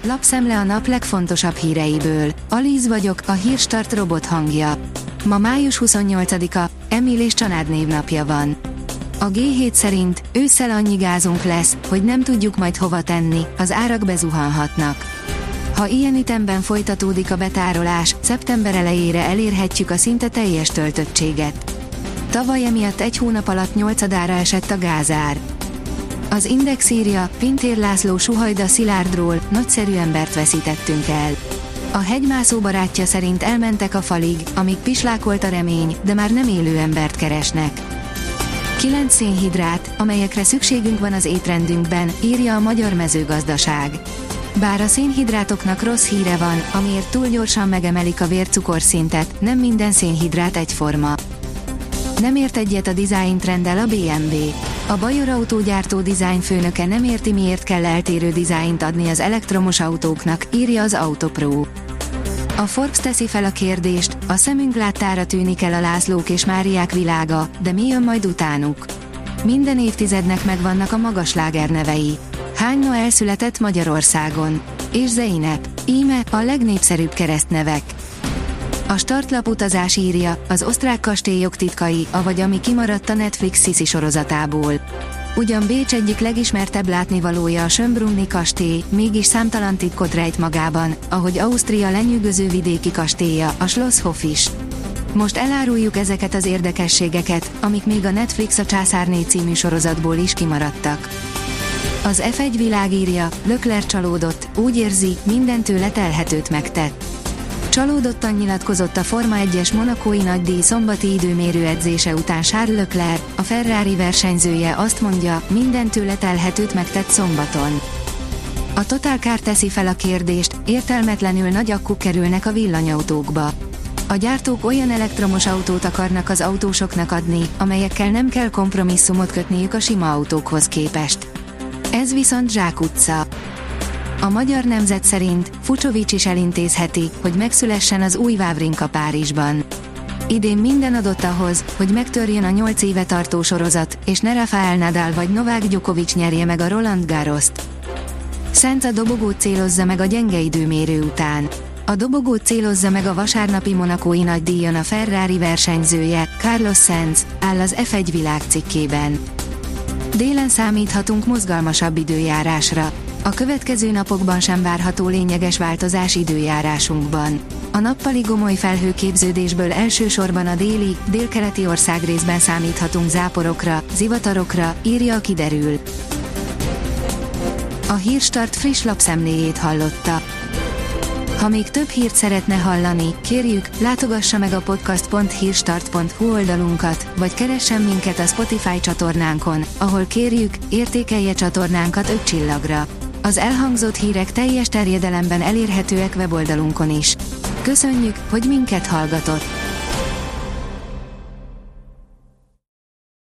lapszemle a nap legfontosabb híreiből. Alíz vagyok, a Hírstart robot hangja. Ma május 28-a, Emil és Csanád névnapja van. A G7 szerint ősszel annyi gázunk lesz, hogy nem tudjuk majd hova tenni, az árak bezuhanhatnak. Ha ilyen ütemben folytatódik a betárolás, szeptember elejére elérhetjük a szinte teljes töltöttséget. Tavaly emiatt egy hónap alatt 8-adára esett a gázár. Az Index írja, Pintér László Suhajda Szilárdról, nagyszerű embert veszítettünk el. A hegymászó barátja szerint elmentek a falig, amíg pislákolt a remény, de már nem élő embert keresnek. 9 szénhidrát, amelyekre szükségünk van az étrendünkben, írja a Magyar Mezőgazdaság. Bár a szénhidrátoknak rossz híre van, amiért túl gyorsan megemelik a vércukorszintet, nem minden szénhidrát egyforma. Nem ért egyet a design trenddel a BMW. A bajor autógyártó dizájnfőnöke nem érti, miért kell eltérő dizájnt adni az elektromos autóknak, írja az Autopro. A Forbes teszi fel a kérdést, a szemünk láttára tűnik el a Lászlók és Máriák világa, de mi jön majd utánuk? Minden évtizednek megvannak a magas sláger nevei. Hány Noel született Magyarországon? És Zeynep, íme a legnépszerűbb keresztnevek. A startlap utazás írja, az osztrák kastélyok titkai, avagy ami kimaradt a Netflix Sisi sorozatából. Ugyan Bécs egyik legismertebb látnivalója a Schönbrunni kastély, mégis számtalan titkot rejt magában, ahogy Ausztria lenyűgöző vidéki kastélya, a Schlosshof is. Most eláruljuk ezeket az érdekességeket, amik még a Netflix a Császárné című sorozatból is kimaradtak. Az F1 világ írja, Leclerc csalódott, úgy érzi, minden tőle telhetőt megtett. Csalódottan nyilatkozott a Forma 1-es monacói nagydíj szombati időmérő edzése után Charles Leclerc, a Ferrari versenyzője azt mondja, minden tőle telhetőt megtett szombaton. A Total Car teszi fel a kérdést, értelmetlenül nagy akkuk kerülnek a villanyautókba. A gyártók olyan elektromos autót akarnak az autósoknak adni, amelyekkel nem kell kompromisszumot kötniük a sima autókhoz képest. Ez viszont zsákutca. A Magyar Nemzet szerint Fucsovics is elintézheti, hogy megszülessen az új Wawrinka Párizsban. Idén minden adott ahhoz, hogy megtörjön a 8 éve tartó sorozat, és ne Rafael Nadal vagy Novák Djokovic nyerje meg a Roland Garrost. Sainz a dobogót célozza meg a gyenge időmérő után. A dobogót célozza meg a vasárnapi monacói nagydíjon a Ferrari versenyzője, Carlos Sainz, áll az F1 világ cikkében. Délen számíthatunk mozgalmasabb időjárásra. A következő napokban sem várható lényeges változás időjárásunkban. A nappali gomoly felhőképződésből elsősorban a déli, délkeleti országrészben számíthatunk záporokra, zivatarokra, írja a Kiderül. A Hírstart friss lapszemléjét hallotta. Ha még több hírt szeretne hallani, kérjük, látogassa meg a podcast.hírstart.hu oldalunkat, vagy keressen minket a Spotify csatornánkon, ahol kérjük, értékelje csatornánkat 5 csillagra. Az elhangzott hírek teljes terjedelemben elérhetőek weboldalunkon is. Köszönjük, hogy minket hallgatott!